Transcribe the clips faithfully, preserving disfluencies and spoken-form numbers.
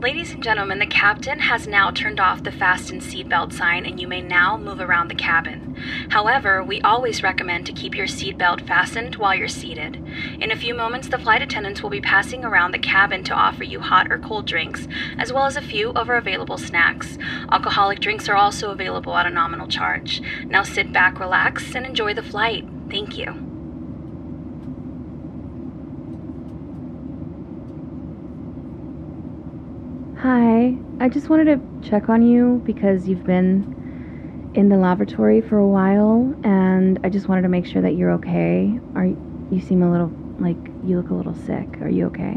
Ladies and gentlemen, the captain has now turned off the fasten seatbelt sign and you may now move around the cabin. However, we always recommend to keep your seatbelt fastened while you're seated. In a few moments, the flight attendants will be passing around the cabin to offer you hot or cold drinks, as well as a few of our available snacks. Alcoholic drinks are also available at a nominal charge. Now sit back, relax, and enjoy the flight. Thank you. Hi, I just wanted to check on you because you've been in the laboratory for a while, and I just wanted to make sure that you're okay. Are you seem a little like you look a little sick. Are you okay?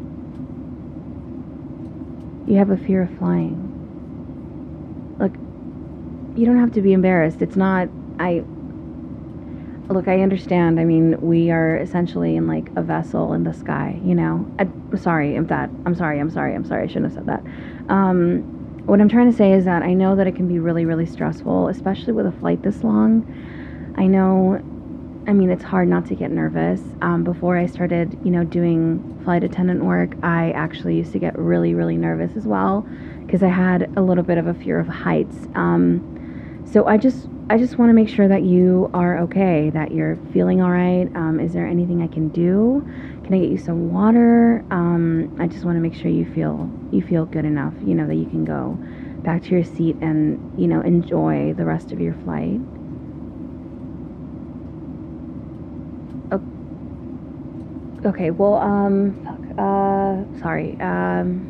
You have a fear of flying. Look, you don't have to be embarrassed. It's not I Look, I understand. I mean, we are essentially in like a vessel in the sky, you know. I'm sorry if that. I'm sorry. I'm sorry. I'm sorry. I shouldn't have said that. Um, what I'm trying to say is that I know that it can be really, really stressful, especially with a flight this long. I know. I mean, it's hard not to get nervous. Um, before I started, you know, doing flight attendant work, I actually used to get really, really nervous as well because I had a little bit of a fear of heights. Um, so I just. I just want to make sure that you are okay, that you're feeling all right. Um, is there anything I can do? Can I get you some water? Um, I just want to make sure you feel you feel good enough, you know, that you can go back to your seat and, you know, enjoy the rest of your flight. Okay, well, um, fuck, uh, sorry, um,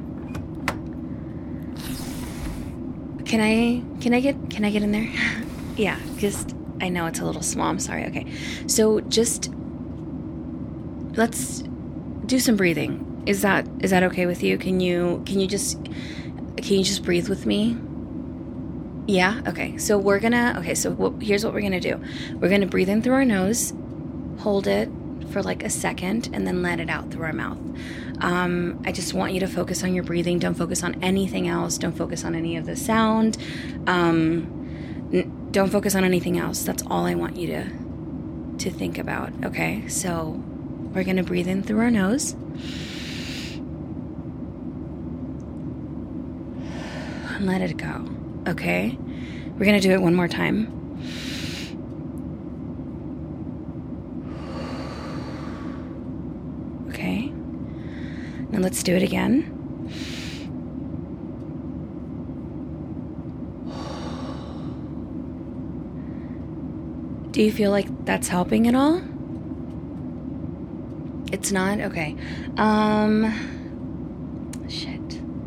Can I, can I get, can I get in there? Yeah, just, I know it's a little small. I'm sorry. Okay. So just, let's do some breathing. Is that, is that okay with you? Can you, can you just, can you just breathe with me? Yeah. Okay. So we're gonna, okay. So what, here's what we're gonna do. We're gonna breathe in through our nose, hold it for like a second, and then let it out through our mouth. Um, I just want you to focus on your breathing. Don't focus on anything else. Don't focus on any of the sound. Um, n- Don't focus on anything else. That's all I want you to to think about, okay? So we're going to breathe in through our nose. And let it go, okay? We're going to do it one more time. Okay? Now let's do it again. Do you feel like that's helping at all? It's not? Okay. Um, shit.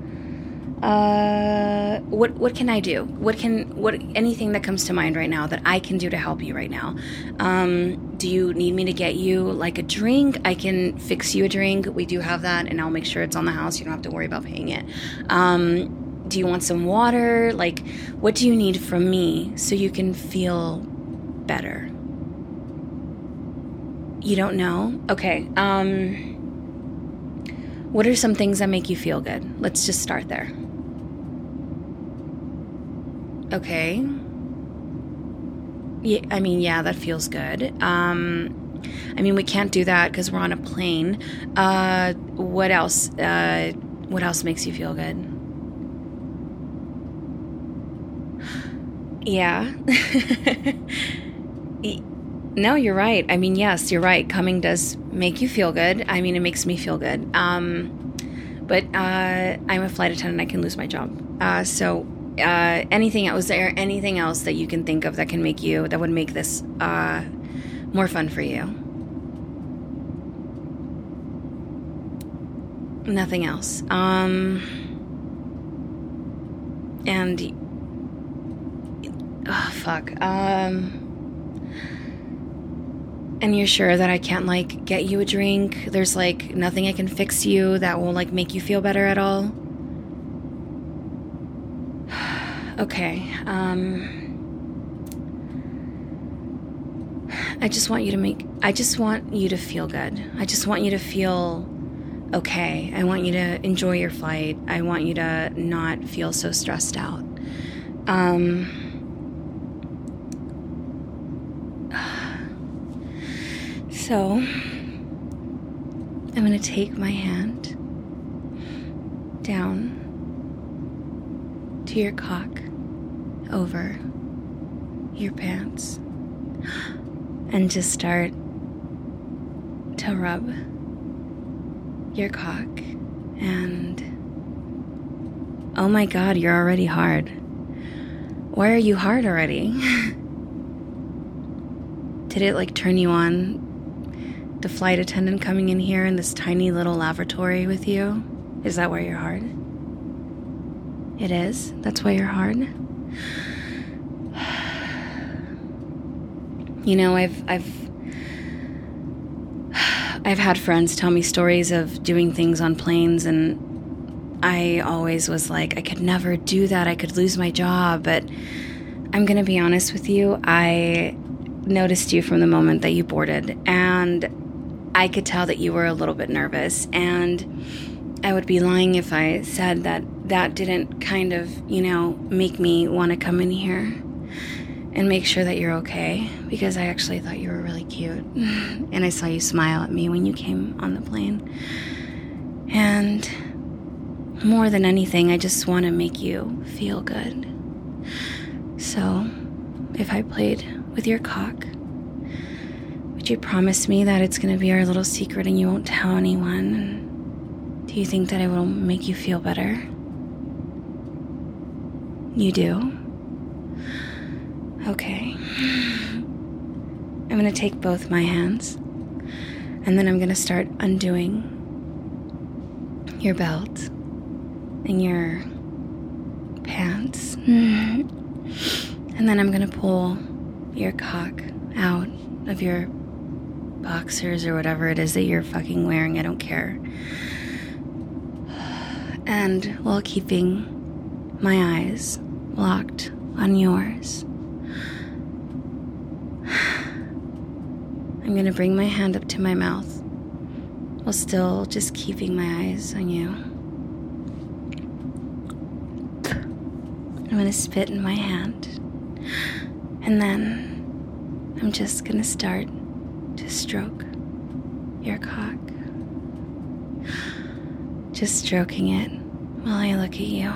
Uh, what, what can I do? What can, what, anything that comes to mind right now that I can do to help you right now? Um, do you need me to get you like a drink? I can fix you a drink. We do have that, and I'll make sure it's on the house. You don't have to worry about paying it. Um, do you want some water? Like, what do you need from me so you can feel better? You don't know? Okay. Um, what are some things that make you feel good? Let's just start there. Okay. Yeah, I mean, yeah, that feels good. Um, I mean, we can't do that because we're on a plane. Uh, what else? Uh, what else makes you feel good? Yeah. No, you're right. I mean, yes, you're right. Coming does make you feel good. I mean, it makes me feel good. Um, but uh, I'm a flight attendant. I can lose my job. Uh, so uh, anything else? Is there anything else that you can think of that can make you, that would make this uh, more fun for you? Nothing else. Um, and, oh, fuck. Um... And you're sure that I can't, like, get you a drink? There's, like, nothing I can fix you that will, like, make you feel better at all? Okay, um... I just want you to make... I just want you to feel good. I just want you to feel okay. I want you to enjoy your flight. I want you to not feel so stressed out. Um... So, I'm going to take my hand down to your cock, over your pants, and just start to rub your cock. And oh my God, you're already hard. Why are you hard already? Did it like turn you on? The flight attendant coming in here in this tiny little lavatory with you? Is that why you're hard? It is? That's why you're hard? You know, I've I've I've had friends tell me stories of doing things on planes, and I always was like, I could never do that. I could lose my job. But I'm gonna be honest with you, I noticed you from the moment that you boarded, and I could tell that you were a little bit nervous, and I would be lying if I said that that didn't kind of, you know, make me want to come in here and make sure that you're okay, because I actually thought you were really cute, and I saw you smile at me when you came on the plane, and more than anything, I just want to make you feel good. So, if I played with your cock, would you promise me that it's going to be our little secret and you won't tell anyone? Do you think that it will make you feel better? You do? Okay. I'm going to take both my hands, and then I'm going to start undoing your belt and your pants. And then I'm going to pull your cock out of your boxers or whatever it is that you're fucking wearing. I don't care. And while keeping my eyes locked on yours, I'm going to bring my hand up to my mouth while still just keeping my eyes on you. I'm going to spit in my hand, and then I'm just going to start to stroke your cock. Just stroking it while I look at you.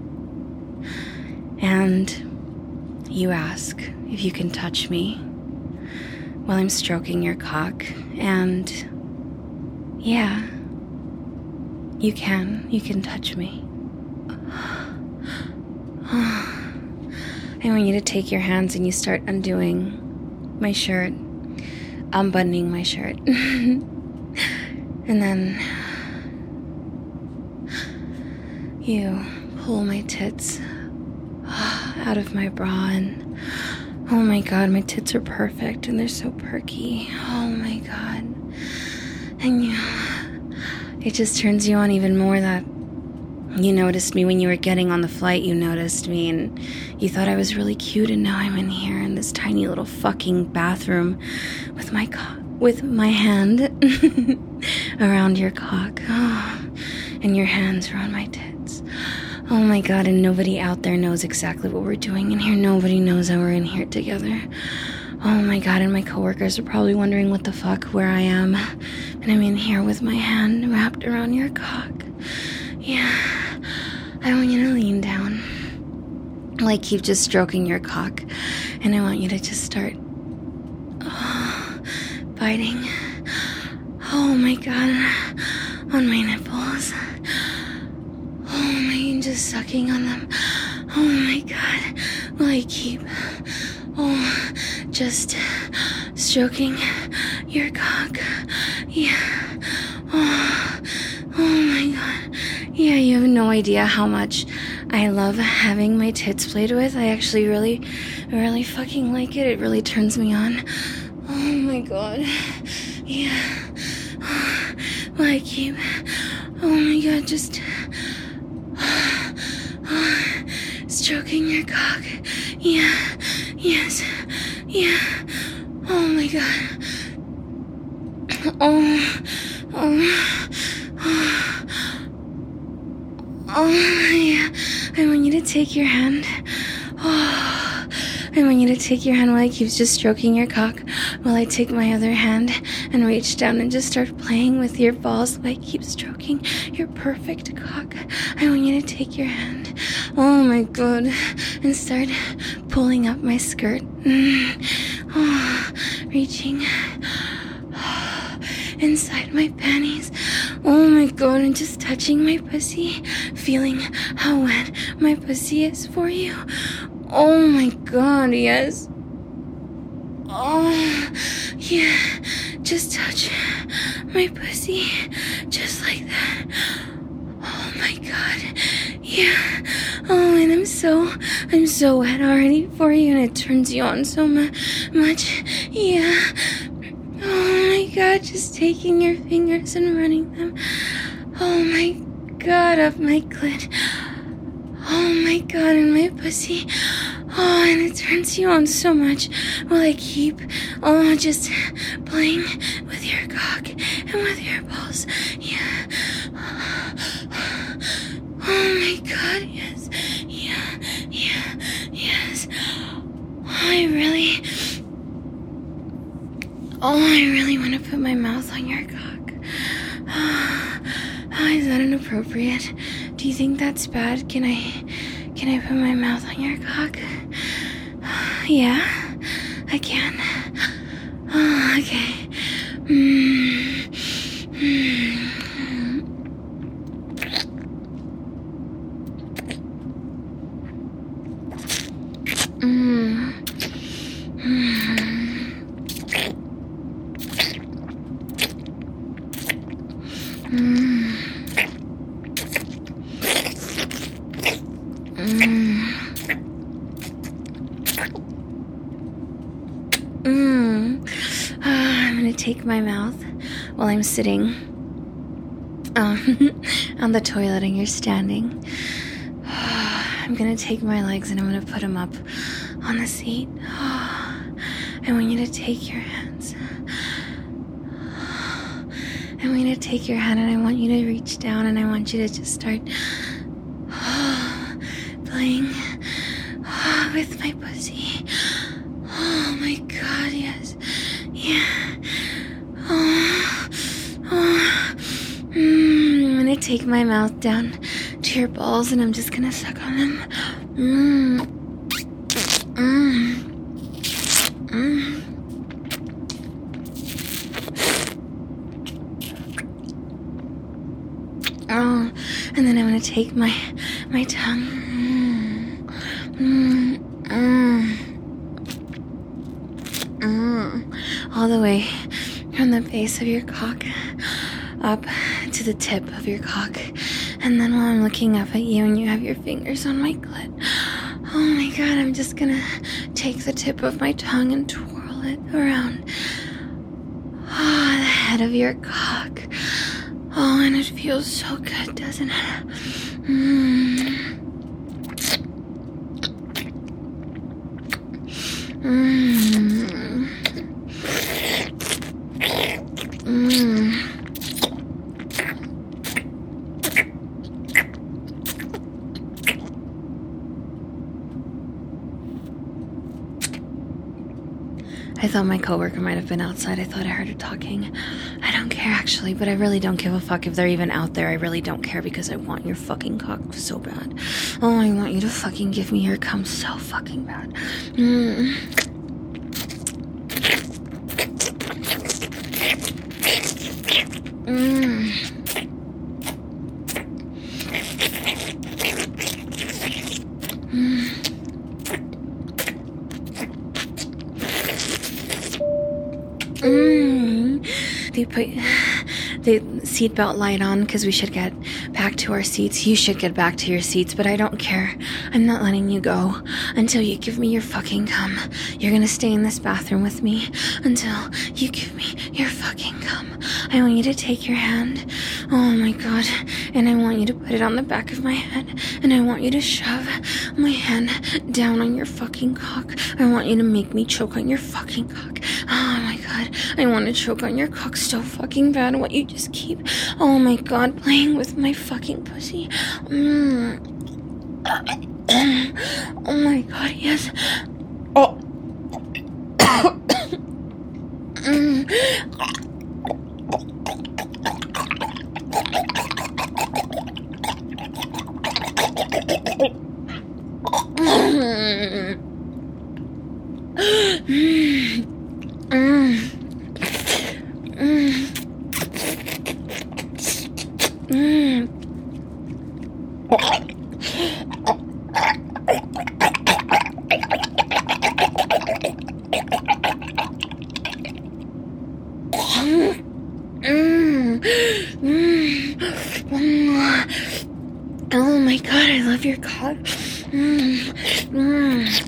And you ask if you can touch me while I'm stroking your cock. And yeah, you can. You can touch me. I want you to take your hands and you start undoing my shirt, unbuttoning my shirt. And then you pull my tits out of my bra, and oh my God, my tits are perfect and they're so perky. Oh my God. And you, it just turns you on even more that you noticed me when you were getting on the flight. You noticed me and you thought I was really cute, and now I'm in here in this tiny little fucking bathroom with my co- with my hand around your cock. Oh, and your hands around my tits. Oh my God, and nobody out there knows exactly what we're doing in here. Nobody knows that we're in here together. Oh my God, and my coworkers are probably wondering what the fuck, where I am. And I'm in here with my hand wrapped around your cock. Yeah, I want you to lean down. Like, keep just stroking your cock. And I want you to just start oh, biting. Oh my God, on my nipples. Oh my, just sucking on them. Oh my God, will I keep, oh, just stroking your cock. Yeah, oh, oh my God. Yeah, you have no idea how much I love having my tits played with. I actually really, really fucking like it. It really turns me on. Oh my God. Yeah. Will I keep, oh my God, just stroking your cock. Yeah. Yes. Yeah. Oh my God. Oh. Oh. Oh. Oh yeah. I want you to take your hand. Oh. I want you to take your hand while I keep just stroking your cock, while I take my other hand and reach down and just start playing with your balls while I keep stroking your perfect cock. I want you to take your hand, oh my god, and start pulling up my skirt. Mm. Oh, reaching inside my panties. Oh my god, and just touching my pussy, feeling how wet my pussy is for you. Oh my god, yes. Oh, yeah. Just touch my pussy, just like that. Oh my god, yeah. Oh, and I'm so, I'm so wet already for you, and it turns you on so mu- much. Yeah. Oh my god, just taking your fingers and running them. Oh my god, up my clit. Oh my god, and my pussy. Oh, and it turns you on so much while I keep, oh, just playing with your cock and with your balls. Yeah. Oh my god, yes. Yeah, yeah, yes. I really... Oh, I really want to put my mouth on your cock. Oh, is that inappropriate? Do you think that's bad? Can I, can I put my mouth on your cock? Yeah, I can. Oh, okay. Mm. Mm. Mm. Mm. Uh, I'm gonna take my mouth while I'm sitting um, on the toilet and you're standing. I'm gonna take my legs and I'm gonna put them up on the seat. I want you to take your hands. I want you to take your hand and I want you to reach down and I want you to just start playing with my pussy. Oh my god, yes. Yeah. Oh. Oh. Mm, I'm gonna take my mouth down to your balls and I'm just gonna suck on them. Mm. Mm. Mm. Oh, and then I'm gonna take my my tongue mm. Mm. Mm. Mm. all the way from the base of your cock up to the tip of your cock. And then while I'm looking up at you and you have your fingers on my clit, oh my god, I'm just gonna take the tip of my tongue and twirl it around oh, the head of your cock. Oh, and it feels so good, doesn't it? Mm. Mm. Mm. I thought my coworker might have been outside. I thought I heard her talking. I don't care, actually, but I really don't give a fuck if they're even out there. I really don't care because I want your fucking cock so bad. Oh, I want you to fucking give me your cum so fucking bad. Mm. Mm. Mm. Mm. They put the seatbelt light on because we should get back to our seats. You should get back to your seats, but I don't care. I'm not letting you go until you give me your fucking cum. You're gonna stay in this bathroom with me until you give me your fucking cum. I want you to take your hand. Oh my god. And I want you to put it on the back of my head. And I want you to shove my hand down on your fucking cock. I want you to make me choke on your fucking cock. Oh my god. I want to choke on your cock so fucking bad. What you just keep, oh my god, playing with my fucking pussy. Mm. Oh my god, yes. Oh. Mm. Oh my god, I love your cock. Mm. Mm.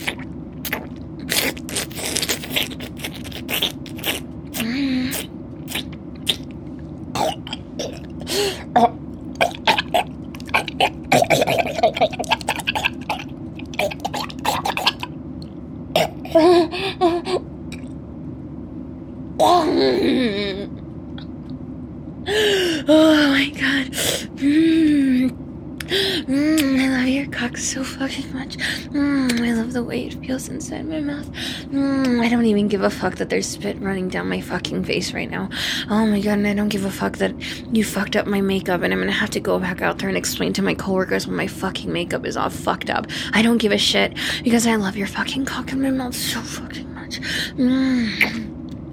Oh my god. Mm. Mm, I love your cock so fucking much. Mm, I love the way it feels inside my mouth. Mm, I don't even give a fuck that there's spit running down my fucking face right now. Oh my god, and I don't give a fuck that you fucked up my makeup and I'm gonna have to go back out there and explain to my coworkers when my fucking makeup is all fucked up. I don't give a shit because I love your fucking cock in my mouth so fucking much. Mm.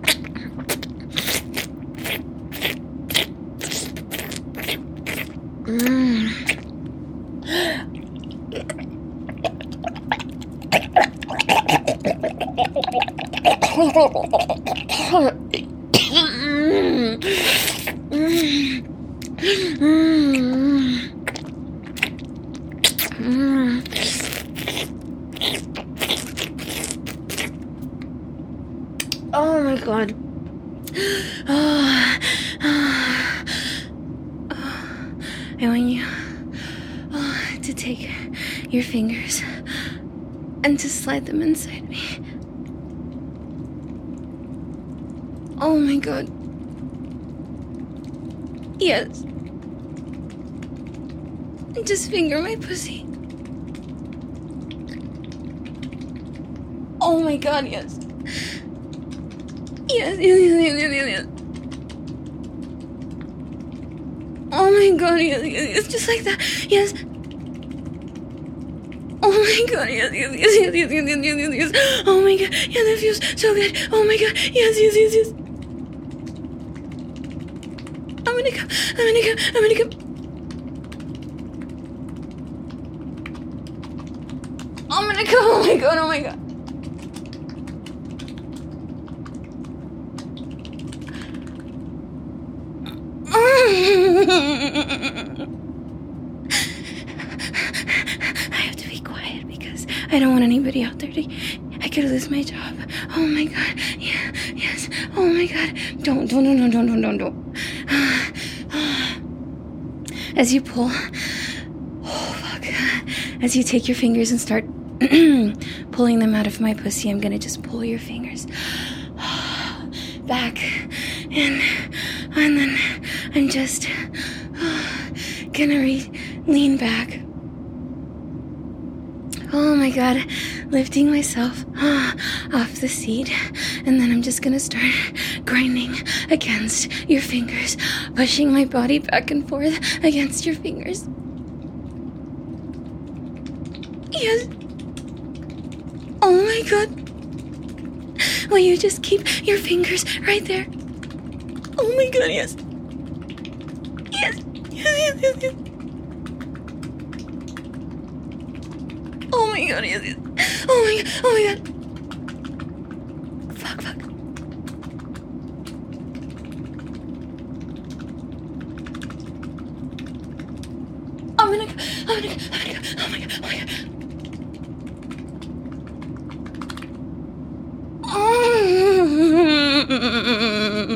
Mm. Oh my god. Oh, oh, oh. I want you oh, to take your fingers and to slide them inside me. Oh my god. Yes. Just finger my pussy. Oh my god, yes. Yes, yes, yes, yes, yes, yes, yes. Oh my god, yes, yes, yes, just like that. Yes. Oh my god, yes, yes, yes, yes, yes, yes, yes, yes, yes, yes. Oh my god, yeah, that feels so good. Oh my god, yes, yes, yes, yes. I'm gonna go, I'm gonna go, I'm gonna go. I'm gonna go, oh my god, oh my god. I have to be quiet because I don't want anybody out there to... I could lose my job. Oh my god. Yeah, yes. Oh my god. Don't, don't, don't, don't, don't, don't, don't. As you pull... Oh, fuck. As you take your fingers and start pulling them out of my pussy, I'm gonna just pull your fingers back and... And then I'm just oh, gonna re- lean back. Oh my god, lifting myself oh, off the seat. And then I'm just gonna start grinding against your fingers, pushing my body back and forth against your fingers. Yes. Oh my god. Will you just keep your fingers right there? Oh my god, yes. Yes, yes, yes, yes, yes. Oh my god, yes, yes. Oh my god, oh my god. Fuck, fuck. I'm gonna go, I'm gonna go, I'm gonna go. Oh my god, oh my god. Oh.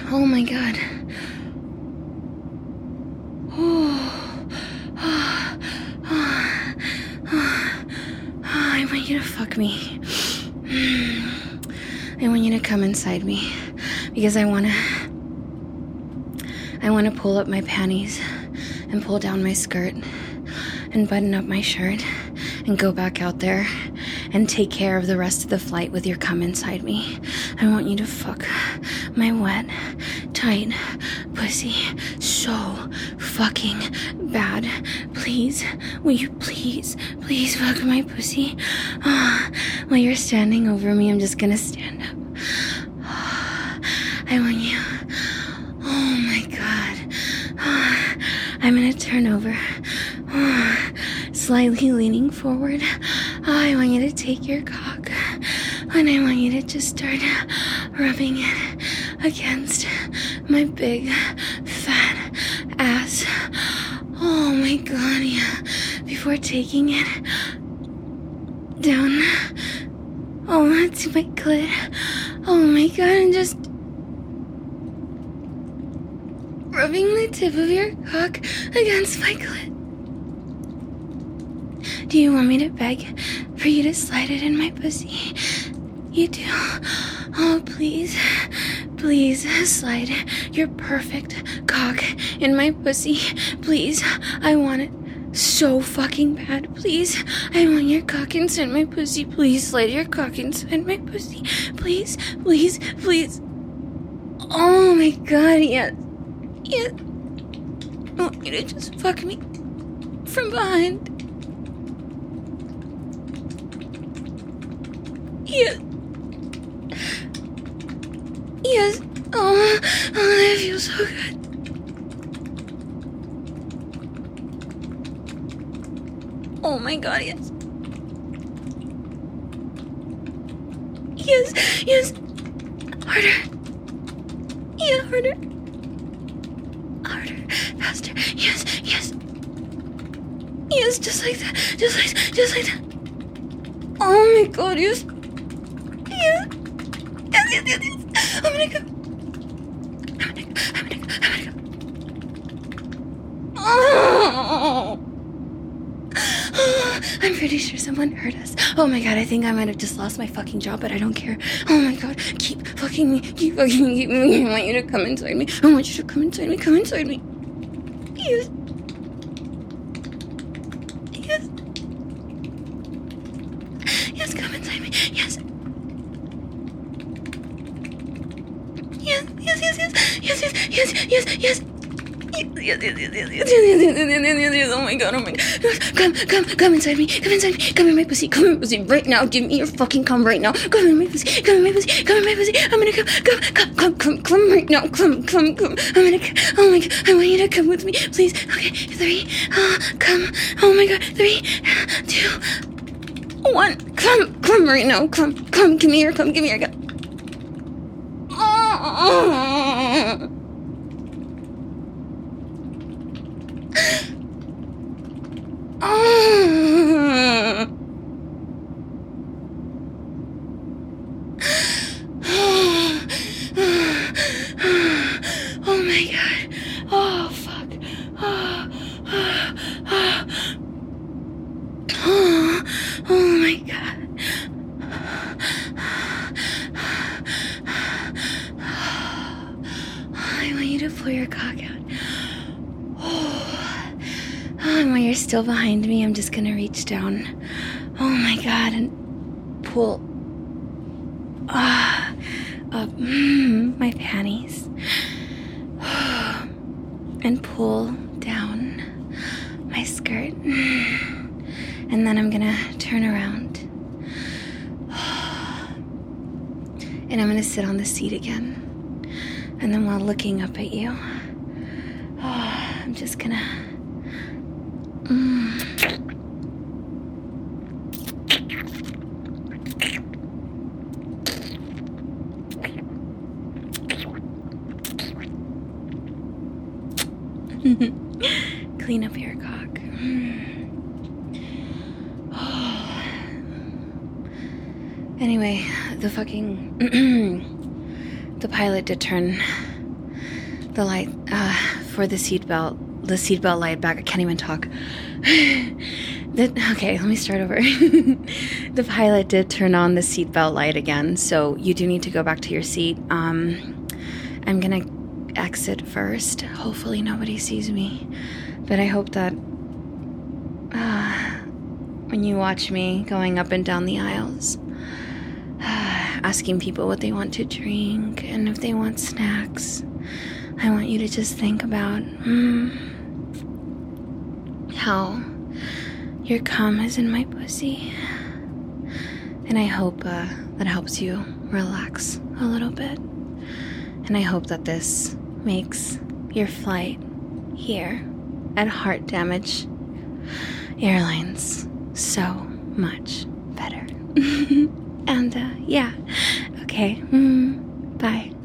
Oh my god. Oh. Oh. Oh. Oh. I want you to fuck me. I want you to come inside me because I want to I want to pull up my panties and pull down my skirt and button up my shirt and go back out there and take care of the rest of the flight with your cum inside me. I want you to fuck my wet, tight pussy so fucking bad. Please, will you please, please fuck my pussy? Oh, while you're standing over me, I'm just gonna stand up. Oh, I want you. Oh my god. Oh, I'm gonna turn over. Oh, slightly leaning forward. Oh, I want you to take your cock and I want you to just start rubbing it against my big fat ass. Oh my god, yeah. Before taking it down, oh, to my clit. Oh my god, and just rubbing the tip of your cock against my clit. Do you want me to beg for you to slide it in my pussy? You do? Oh, please, please slide your perfect cock in my pussy. Please, I want it so fucking bad. Please, I want your cock inside my pussy. Please slide your cock inside my pussy. Please, please, please. Oh my god, yes. Yes. I want you to just fuck me from behind. Yes. Yes. Oh, oh, that feels so good. Oh my god, yes. Yes, yes. Harder. Yeah, harder. Harder. Faster. Yes, yes. Yes, just like that. Just like that. Just like that. Oh my god, yes. Yes. Yes, yes, yes, yes. I'm gonna go. I'm gonna go. I'm gonna go. I'm gonna go. Oh. Oh, I'm pretty sure someone heard us. Oh my god, I think I might have just lost my fucking job, but I don't care. Oh my god, keep fucking me. Keep fucking me. Keep me. I want you to come inside me. I want you to come inside me. Come inside me. Yes. Yes. Yes, come inside me. Yes. Yes, yes, yes, yes, yes, yes, yes, yes, yes. Yes, yes, yes, yes, yes, yes, yes, yes, yes, yes, yes, oh my god, oh my god. Come, come, come inside me, come inside me, come in my pussy, come in my pussy right now. Give me your fucking cum right now. Come in my pussy, come in my pussy, come in my pussy. I'm gonna come, come, come, come, come, come right now. Come, come, come. I'm gonna come. Oh my god, I want you to come with me, please. Okay, three, uh, come. Oh my god, three, two, one. Come, come right now. Come, come, give me your cum, give me your cum. Oh. Oh. Oh my god. Oh fuck. Oh, oh, oh. Oh, oh my god. I want you to pull your cock out. Oh, and while you're still behind me, I'm just gonna reach down. Oh my god, and pull ah up mm, my panties, and pull down my skirt, and then I'm gonna turn around, and I'm gonna sit on the seat again. And then while looking up at you, oh, I'm just gonna mm. clean up your cock. Oh. Anyway, the fucking the pilot did turn the light, uh, for the seatbelt, the seatbelt light back. I can't even talk. the, okay, let me start over. The pilot did turn on the seatbelt light again, so you do need to go back to your seat. Um, I'm gonna exit first. Hopefully nobody sees me, but I hope that uh, when you watch me going up and down the aisles, uh, asking people what they want to drink and if they want snacks, I want you to just think about mm, how your cum is in my pussy. And I hope uh, that helps you relax a little bit. And I hope that this makes your flight here at Heart Damage Airlines so much better. And uh, yeah, okay, mm, bye.